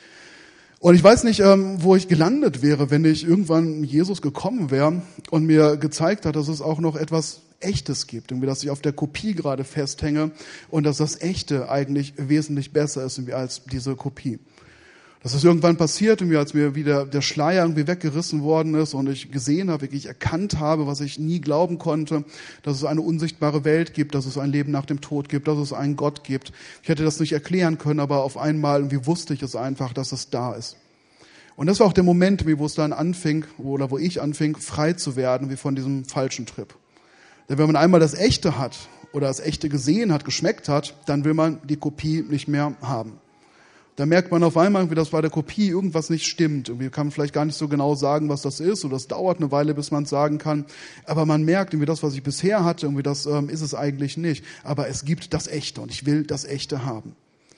Und ich weiß nicht, wo ich gelandet wäre, wenn ich irgendwann Jesus gekommen wäre und mir gezeigt hat, dass es auch noch etwas Echtes gibt, irgendwie, dass ich auf der Kopie gerade festhänge und dass das Echte eigentlich wesentlich besser ist irgendwie als diese Kopie. Das ist irgendwann passiert, irgendwie, als mir wieder der Schleier irgendwie weggerissen worden ist und ich gesehen habe, wirklich erkannt habe, was ich nie glauben konnte, dass es eine unsichtbare Welt gibt, dass es ein Leben nach dem Tod gibt, dass es einen Gott gibt. Ich hätte das nicht erklären können, aber auf einmal irgendwie wusste ich es einfach, dass es da ist. Und das war auch der Moment, wo es dann anfing, oder wo ich anfing, frei zu werden, wie von diesem falschen Trip. Denn wenn man einmal das Echte hat oder das Echte gesehen hat, geschmeckt hat, dann will man die Kopie nicht mehr haben. Da merkt man auf einmal, dass bei der Kopie irgendwas nicht stimmt. Irgendwie kann man vielleicht gar nicht so genau sagen, was das ist. Oder das dauert eine Weile, bis man es sagen kann. Aber man merkt, irgendwie das, was ich bisher hatte, irgendwie das ist es eigentlich nicht. Aber es gibt das Echte und ich will das Echte haben.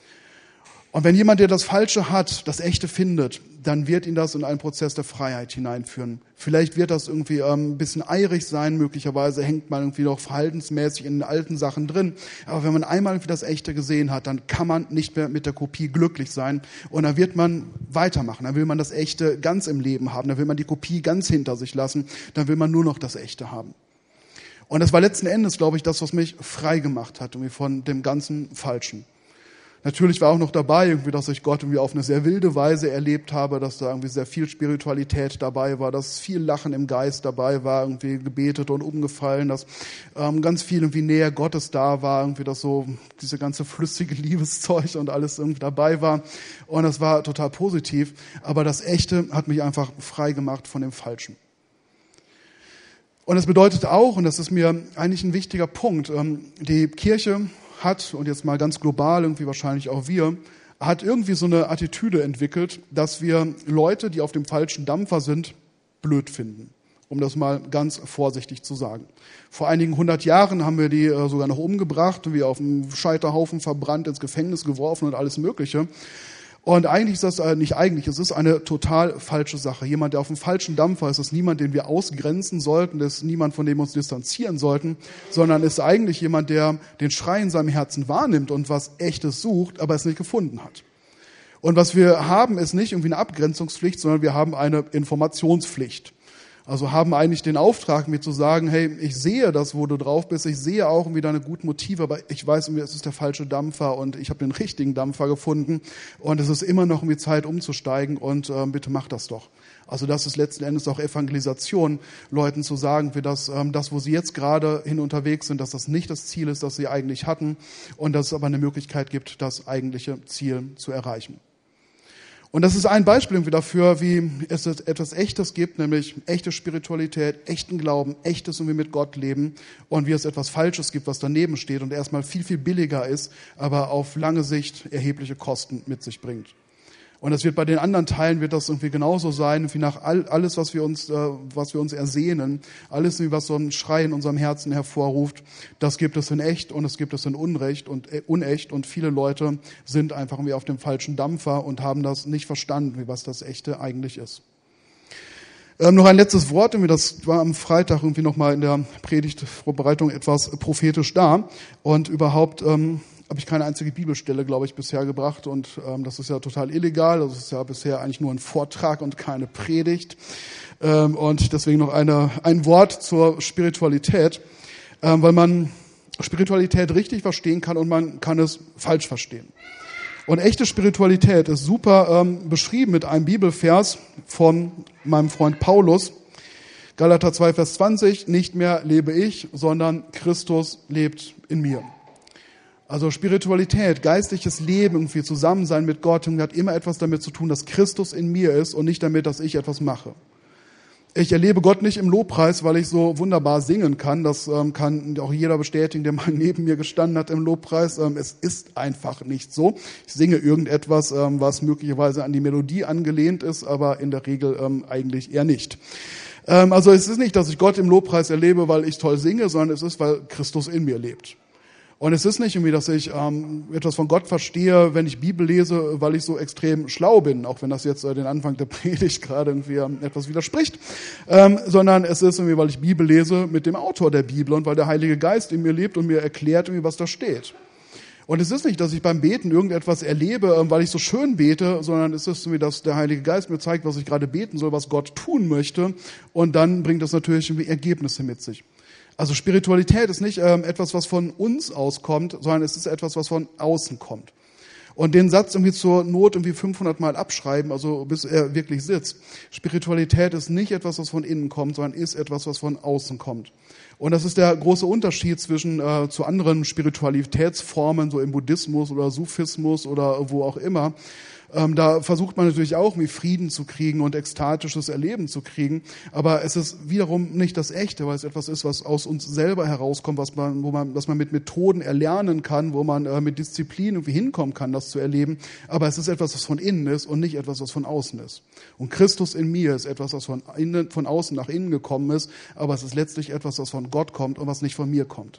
Und wenn jemand, der das Falsche hat, das Echte findet, dann wird ihn das in einen Prozess der Freiheit hineinführen. Vielleicht wird das irgendwie ein bisschen eirig sein, möglicherweise hängt man irgendwie noch verhaltensmäßig in den alten Sachen drin. Aber wenn man einmal das Echte gesehen hat, dann kann man nicht mehr mit der Kopie glücklich sein. Und dann wird man weitermachen. Dann will man das Echte ganz im Leben haben. Dann will man die Kopie ganz hinter sich lassen. Dann will man nur noch das Echte haben. Und das war letzten Endes, glaube ich, das, was mich frei gemacht hat, irgendwie von dem ganzen Falschen. Natürlich war auch noch dabei, irgendwie, dass ich Gott irgendwie auf eine sehr wilde Weise erlebt habe, dass da irgendwie sehr viel Spiritualität dabei war, dass viel Lachen im Geist dabei war, irgendwie gebetet und umgefallen, dass ganz viel irgendwie näher Gottes da war, irgendwie, dass so diese ganze flüssige Liebeszeug und alles irgendwie dabei war. Und das war total positiv. Aber das Echte hat mich einfach frei gemacht von dem Falschen. Und das bedeutet auch, und das ist mir eigentlich ein wichtiger Punkt, die Kirche hat, und jetzt mal ganz global, irgendwie wahrscheinlich auch wir, hat irgendwie so eine Attitüde entwickelt, dass wir Leute, die auf dem falschen Dampfer sind, blöd finden. Um das mal ganz vorsichtig zu sagen. Vor einigen 100 Jahren haben wir die sogar noch umgebracht, wie auf dem Scheiterhaufen verbrannt, ins Gefängnis geworfen und alles Mögliche. Und eigentlich ist das es ist eine total falsche Sache. Jemand, der auf dem falschen Dampfer ist niemand, den wir ausgrenzen sollten, das ist niemand, von dem wir uns distanzieren sollten, sondern ist eigentlich jemand, der den Schrei in seinem Herzen wahrnimmt und was Echtes sucht, aber es nicht gefunden hat. Und was wir haben, ist nicht irgendwie eine Abgrenzungspflicht, sondern wir haben eine Informationspflicht. Also haben eigentlich den Auftrag, mir zu sagen, hey, ich sehe das, wo du drauf bist, ich sehe auch irgendwie deine guten Motive, aber ich weiß irgendwie, es ist der falsche Dampfer und ich habe den richtigen Dampfer gefunden und es ist immer noch irgendwie Zeit umzusteigen und bitte mach das doch. Also das ist letzten Endes auch Evangelisation, Leuten zu sagen, wie das, wo sie jetzt gerade hin unterwegs sind, dass das nicht das Ziel ist, das sie eigentlich hatten und dass es aber eine Möglichkeit gibt, das eigentliche Ziel zu erreichen. Und das ist ein Beispiel dafür, wie es etwas Echtes gibt, nämlich echte Spiritualität, echten Glauben, echtes irgendwie mit Gott leben und wie es etwas Falsches gibt, was daneben steht und erstmal viel, viel billiger ist, aber auf lange Sicht erhebliche Kosten mit sich bringt. Und das wird bei den anderen Teilen wird das irgendwie genauso sein, wie nach alles, was wir uns ersehnen, alles, was so ein Schrei in unserem Herzen hervorruft, das gibt es in echt und es gibt es in unecht und viele Leute sind einfach irgendwie auf dem falschen Dampfer und haben das nicht verstanden, wie was das Echte eigentlich ist. Noch ein letztes Wort, das war am Freitag irgendwie nochmal in der Predigtvorbereitung etwas prophetisch da und überhaupt habe ich keine einzige Bibelstelle, glaube ich, bisher gebracht und das ist ja total illegal, das ist ja bisher eigentlich nur ein Vortrag und keine Predigt und deswegen noch ein Wort zur Spiritualität, weil man Spiritualität richtig verstehen kann und man kann es falsch verstehen. Und echte Spiritualität ist super beschrieben mit einem Bibelvers von meinem Freund Paulus. Galater 2, Vers 20, nicht mehr lebe ich, sondern Christus lebt in mir. Also Spiritualität, geistliches Leben, irgendwie Zusammensein mit Gott, hat immer etwas damit zu tun, dass Christus in mir ist und nicht damit, dass ich etwas mache. Ich erlebe Gott nicht im Lobpreis, weil ich so wunderbar singen kann. Das kann auch jeder bestätigen, der mal neben mir gestanden hat im Lobpreis. Es ist einfach nicht so. Ich singe irgendetwas, was möglicherweise an die Melodie angelehnt ist, aber in der Regel eigentlich eher nicht. Also es ist nicht, dass ich Gott im Lobpreis erlebe, weil ich toll singe, sondern es ist, weil Christus in mir lebt. Und es ist nicht irgendwie, dass ich etwas von Gott verstehe, wenn ich Bibel lese, weil ich so extrem schlau bin, auch wenn das jetzt den Anfang der Predigt gerade irgendwie etwas widerspricht, sondern es ist irgendwie, weil ich Bibel lese mit dem Autor der Bibel und weil der Heilige Geist in mir lebt und mir erklärt, irgendwie, was da steht. Und es ist nicht, dass ich beim Beten irgendetwas erlebe, weil ich so schön bete, sondern es ist irgendwie, dass der Heilige Geist mir zeigt, was ich gerade beten soll, was Gott tun möchte, und dann bringt das natürlich irgendwie Ergebnisse mit sich. Also Spiritualität ist nicht etwas, was von uns auskommt, sondern es ist etwas, was von außen kommt. Und den Satz irgendwie zur Not irgendwie 500 Mal abschreiben, also bis er wirklich sitzt. Spiritualität ist nicht etwas, was von innen kommt, sondern ist etwas, was von außen kommt. Und das ist der große Unterschied zwischen zu anderen Spiritualitätsformen, so im Buddhismus oder Sufismus oder wo auch immer. Da versucht man natürlich auch, Frieden zu kriegen und ekstatisches Erleben zu kriegen. Aber es ist wiederum nicht das Echte, weil es etwas ist, was aus uns selber herauskommt, was man mit Methoden erlernen kann, wo man mit Disziplin irgendwie hinkommen kann, das zu erleben. Aber es ist etwas, was von innen ist und nicht etwas, was von außen ist. Und Christus in mir ist etwas, was von außen nach innen gekommen ist. Aber es ist letztlich etwas, was von Gott kommt und was nicht von mir kommt.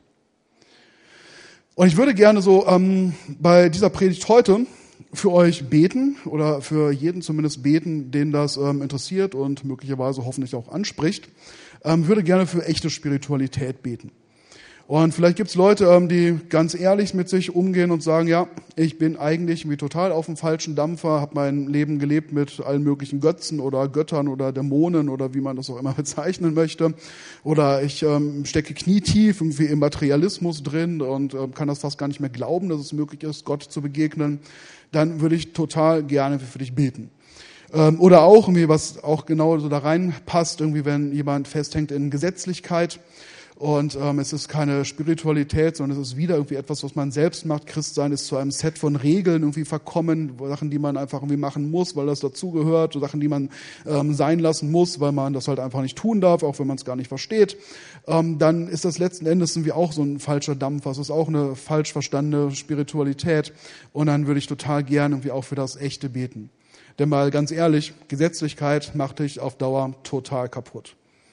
Und ich würde gerne so bei dieser Predigt heute für euch beten oder für jeden zumindest beten, den das interessiert und möglicherweise hoffentlich auch anspricht. Würde gerne für echte Spiritualität beten. Und vielleicht gibt's Leute, die ganz ehrlich mit sich umgehen und sagen, ja, ich bin eigentlich wie total auf dem falschen Dampfer, habe mein Leben gelebt mit allen möglichen Götzen oder Göttern oder Dämonen oder wie man das auch immer bezeichnen möchte. Oder ich stecke knietief irgendwie im Materialismus drin und kann das fast gar nicht mehr glauben, dass es möglich ist, Gott zu begegnen. Dann würde ich total gerne für dich beten. Oder auch irgendwie, was auch genau so da reinpasst, irgendwie, wenn jemand festhängt in Gesetzlichkeit und es ist keine Spiritualität, sondern es ist wieder irgendwie etwas, was man selbst macht. Christsein ist zu einem Set von Regeln irgendwie verkommen, Sachen, die man einfach irgendwie machen muss, weil das dazugehört, Sachen, die man sein lassen muss, weil man das halt einfach nicht tun darf, auch wenn man es gar nicht versteht. Dann ist das letzten Endes irgendwie auch so ein falscher Dampfer. Es ist auch eine falsch verstandene Spiritualität. Und dann würde ich total gerne irgendwie auch für das Echte beten. Denn mal ganz ehrlich, Gesetzlichkeit macht dich auf Dauer total kaputt.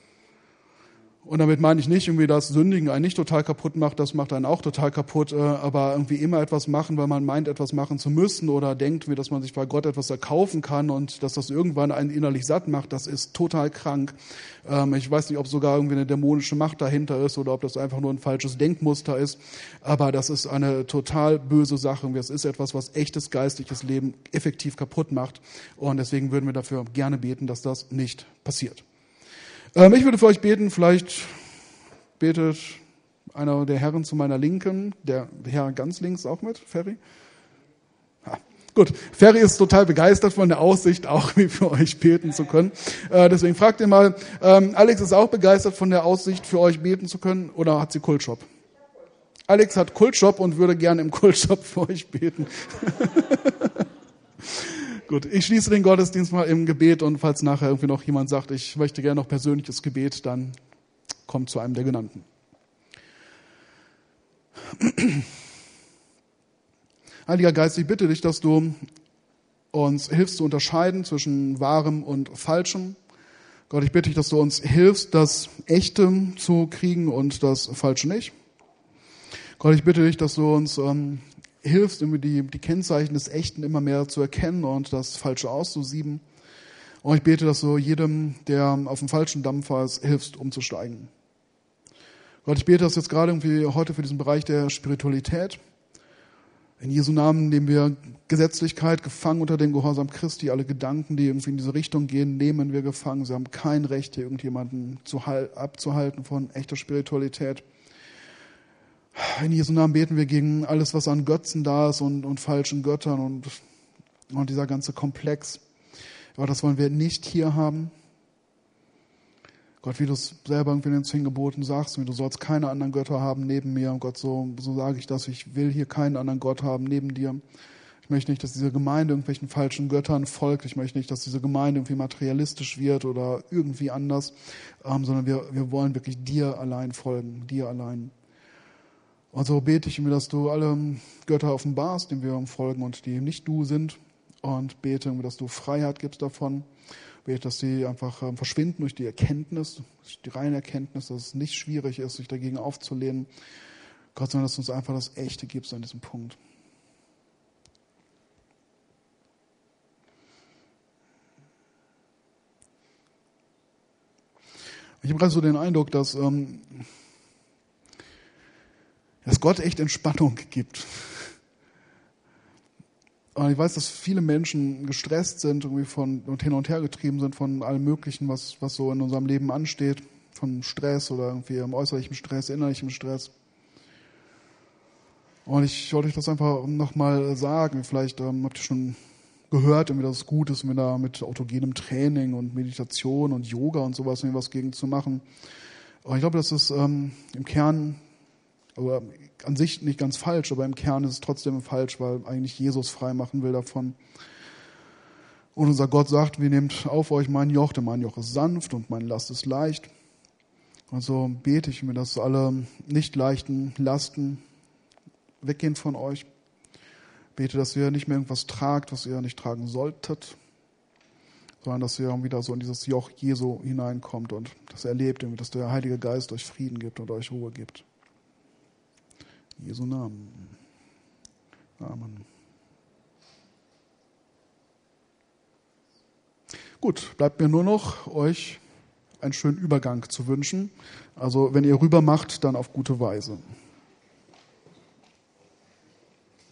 Und damit meine ich nicht irgendwie, dass Sündigen einen nicht total kaputt macht, das macht einen auch total kaputt, aber irgendwie immer etwas machen, weil man meint, etwas machen zu müssen oder denkt, wie dass man sich bei Gott etwas erkaufen kann und dass das irgendwann einen innerlich satt macht, das ist total krank. Ich weiß nicht, ob sogar irgendwie eine dämonische Macht dahinter ist oder ob das einfach nur ein falsches Denkmuster ist, aber das ist eine total böse Sache. Es ist etwas, was echtes geistliches Leben effektiv kaputt macht und deswegen würden wir dafür gerne beten, dass das nicht passiert. Ich würde für euch beten, vielleicht betet einer der Herren zu meiner Linken, der Herr ganz links auch mit, Ferry? Gut, Ferry ist total begeistert von der Aussicht, auch wie für euch beten zu können. Deswegen fragt ihr mal, Alex ist auch begeistert von der Aussicht, für euch beten zu können, oder hat sie Kultshop? Alex hat Kultshop und würde gerne im Kultshop für euch beten. Gut, ich schließe den Gottesdienst mal im Gebet und falls nachher irgendwie noch jemand sagt, ich möchte gerne noch persönliches Gebet, dann kommt zu einem der Genannten. Heiliger Geist, ich bitte dich, dass du uns hilfst zu unterscheiden zwischen Wahrem und Falschem. Gott, ich bitte dich, dass du uns hilfst, das Echte zu kriegen und das Falsche nicht. Gott, ich bitte dich, dass du uns hilfst, irgendwie die Kennzeichen des Echten immer mehr zu erkennen und das Falsche auszusieben. Und ich bete, dass du jedem, der auf dem falschen Dampfer ist, hilfst, umzusteigen. Gott, ich bete, dass jetzt gerade irgendwie heute für diesen Bereich der Spiritualität, in Jesu Namen nehmen wir Gesetzlichkeit gefangen unter dem Gehorsam Christi. Alle Gedanken, die irgendwie in diese Richtung gehen, nehmen wir gefangen. Sie haben kein Recht, hier irgendjemanden abzuhalten von echter Spiritualität. In Jesu Namen beten wir gegen alles, was an Götzen da ist und falschen Göttern und dieser ganze Komplex. Aber das wollen wir nicht hier haben. Gott, wie du es selber irgendwie in den 10 Geboten sagst, wie du sollst keine anderen Götter haben neben mir. Und Gott, so sage ich das. Ich will hier keinen anderen Gott haben neben dir. Ich möchte nicht, dass diese Gemeinde irgendwelchen falschen Göttern folgt. Ich möchte nicht, dass diese Gemeinde irgendwie materialistisch wird oder irgendwie anders, sondern wir wollen wirklich dir allein folgen, dir allein. Und so bete ich mir, dass du alle Götter offenbarst, denen wir folgen und die nicht du sind. Und bete, dass du Freiheit gibst davon. Bete, dass sie einfach verschwinden durch die Erkenntnis, die reine Erkenntnis, dass es nicht schwierig ist, sich dagegen aufzulehnen. Gott sei Dank, dass du uns einfach das Echte gibst an diesem Punkt. Ich habe gerade so den Eindruck, dass Gott echt Entspannung gibt. Und ich weiß, dass viele Menschen gestresst sind, irgendwie und hin und her getrieben sind von allem Möglichen, was so in unserem Leben ansteht, von Stress oder irgendwie äußerlichem Stress, innerlichem Stress. Und ich wollte euch das einfach nochmal sagen. Vielleicht habt ihr schon gehört, dass es gut ist, mit autogenem Training und Meditation und Yoga und sowas was gegen zu machen. Aber ich glaube, das ist im Kern, aber an sich nicht ganz falsch, aber im Kern ist es trotzdem falsch, weil eigentlich Jesus frei machen will davon. Und unser Gott sagt, nehmt auf euch mein Joch, denn mein Joch ist sanft und meine Last ist leicht. Und so bete ich mir, dass alle nicht leichten Lasten weggehen von euch. Bete, dass ihr nicht mehr irgendwas tragt, was ihr nicht tragen solltet, sondern dass ihr wieder so in dieses Joch Jesu hineinkommt und das erlebt, dass der Heilige Geist euch Frieden gibt und euch Ruhe gibt. In Jesu Namen. Amen. Gut, bleibt mir nur noch, euch einen schönen Übergang zu wünschen. Also wenn ihr rüber macht, dann auf gute Weise.